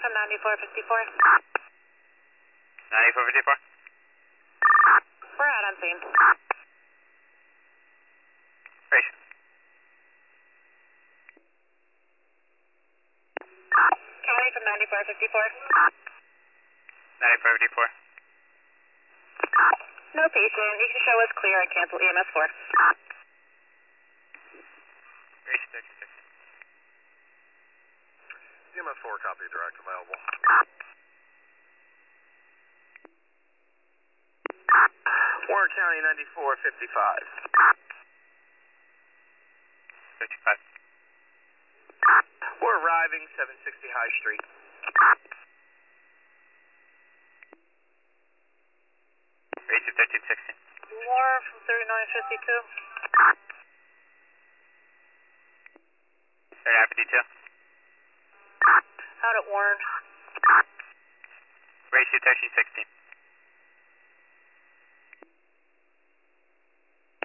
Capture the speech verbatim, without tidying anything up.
from ninety-four fifty-four. ninety-four fifty-four? We're out on scene. Great. County from ninety-four fifty-four. ninety-four fifty-four. No patient. You can show us clear and cancel E M S four. Race thirteen sixty. E M S four copy, direct available. Warren County ninety-four fifty-five. fifty-five. We're arriving seven sixty High Street. Race thirteen sixty. War from thirty-nine fifty-two. thirty-nine fifty-two. Out at Warren. Race thirteen sixty.